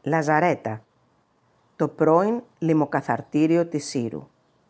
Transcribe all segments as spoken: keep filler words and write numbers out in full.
Λαζαρέτα, το πρώην λιμοκαθαρτήριο της Σύρου.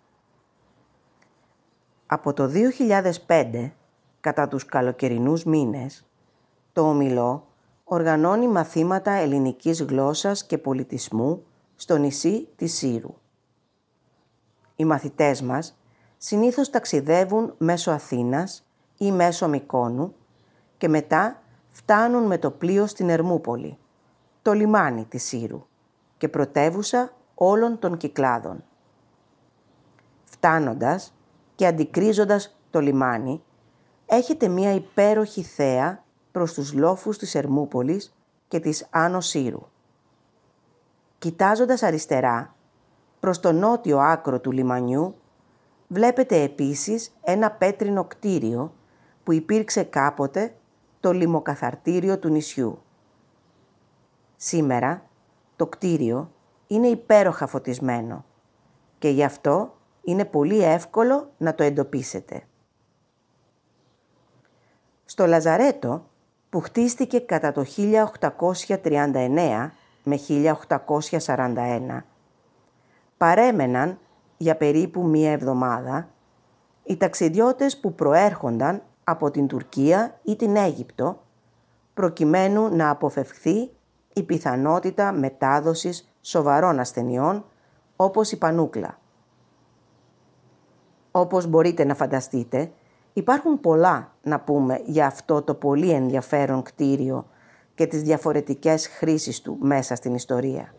Από το δύο χιλιάδες πέντε, κατά τους καλοκαιρινούς μήνες, το Ομιλό οργανώνει μαθήματα ελληνικής γλώσσας και πολιτισμού στο νησί της Σύρου. Οι μαθητές μας συνήθως ταξιδεύουν μέσω Αθήνας ή μέσω Μυκόνου και μετά φτάνουν με το πλοίο στην Ερμούπολη, το λιμάνι της Σύρου και πρωτεύουσα όλων των Κυκλάδων. Φτάνοντας και αντικρίζοντας το λιμάνι, έχετε μία υπέροχη θέα προς τους λόφους της Ερμούπολης και της Άνω Σύρου. Κοιτάζοντας αριστερά, προς το νότιο άκρο του λιμανιού, βλέπετε επίσης ένα πέτρινο κτίριο που υπήρξε κάποτε το λιμοκαθαρτήριο του νησιού. Σήμερα το κτίριο είναι υπέροχα φωτισμένο και γι' αυτό είναι πολύ εύκολο να το εντοπίσετε. Στο Λαζαρέτο, που χτίστηκε κατά το χίλια οκτακόσια τριάντα εννέα με χίλια οκτακόσια σαράντα ένα, παρέμεναν για περίπου μία εβδομάδα οι ταξιδιώτες που προέρχονταν από την Τουρκία ή την Αίγυπτο, προκειμένου να αποφευχθεί η πιθανότητα μετάδοσης σοβαρών ασθενειών όπως η πανούκλα. Όπως μπορείτε να φανταστείτε, υπάρχουν πολλά να πούμε για αυτό το πολύ ενδιαφέρον κτίριο και τις διαφορετικές χρήσεις του μέσα στην ιστορία.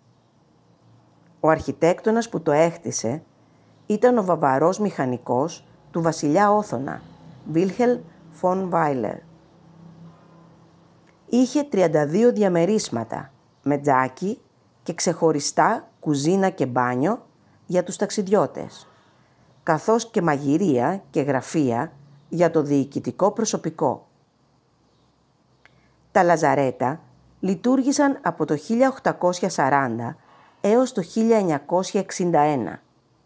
Ο αρχιτέκτονας που το έχτισε ήταν ο βαβαρός μηχανικός του βασιλιά Όθωνα, Βίλχελμ φον Βάιλερ. Είχε τριάντα δύο διαμερίσματα με τζάκι και ξεχωριστά κουζίνα και μπάνιο για τους ταξιδιώτες, καθώς και μαγειρία και γραφεία για το διοικητικό προσωπικό. Τα λαζαρέτα λειτουργήσαν από το χίλια οκτακόσια σαράντα έως το χίλια εννιακόσια εξήντα ένα.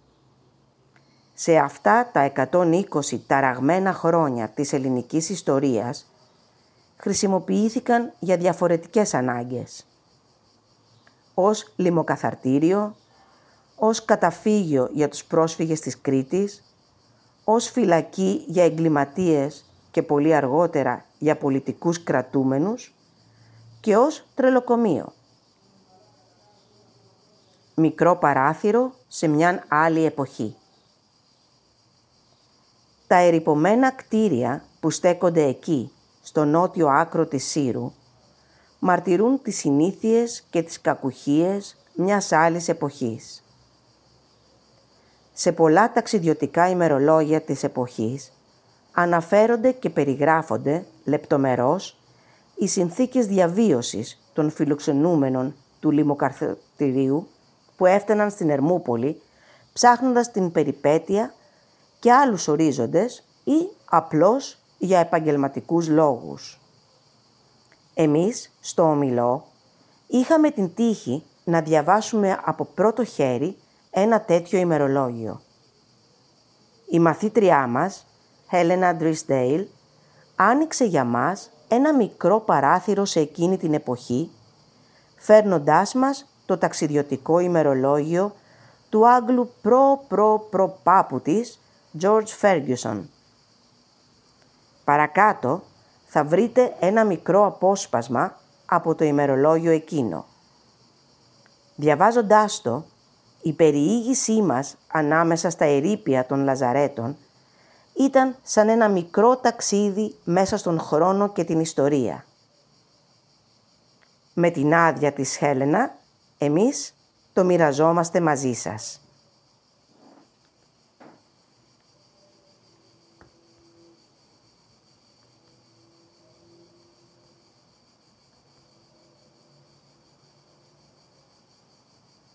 Σε αυτά τα εκατόν είκοσι ταραγμένα χρόνια της ελληνικής ιστορίας χρησιμοποιήθηκαν για διαφορετικές ανάγκες. Ως λιμοκαθαρτήριο, ως καταφύγιο για τους πρόσφυγες της Κρήτης, ως φυλακή για εγκληματίες και πολύ αργότερα για πολιτικούς κρατούμενους και ως τρελοκομείο. Μικρό παράθυρο σε μιαν άλλη εποχή. Τα ερειπωμένα κτίρια που στέκονται εκεί, στο νότιο άκρο της Σύρου, μαρτυρούν τις συνήθειες και τις κακουχίες μιας άλλης εποχής. Σε πολλά ταξιδιωτικά ημερολόγια της εποχής αναφέρονται και περιγράφονται λεπτομερώς οι συνθήκες διαβίωσης των φιλοξενούμενων του λιμοκαθαρτηρίου που έφταναν στην Ερμούπολη ψάχνοντας την περιπέτεια και άλλους ορίζοντες ή απλώς για επαγγελματικούς λόγους. Εμείς, στο Ομιλό, είχαμε την τύχη να διαβάσουμε από πρώτο χέρι ένα τέτοιο ημερολόγιο. Η μαθήτριά μας, Χέλενα Ντρισντέιλ, άνοιξε για μας ένα μικρό παράθυρο σε εκείνη την εποχή, φέρνοντάς μας το ταξιδιωτικό ημερολόγιο του Άγγλου προ-προ-προ-πάπου της, George Ferguson. Παρακάτω θα βρείτε ένα μικρό απόσπασμα από το ημερολόγιο εκείνο. Διαβάζοντάς το, η περιήγησή μας ανάμεσα στα ερείπια των Λαζαρέτων ήταν σαν ένα μικρό ταξίδι μέσα στον χρόνο και την ιστορία. Με την άδεια της Χέλενα, εμείς το μοιραζόμαστε μαζί σας.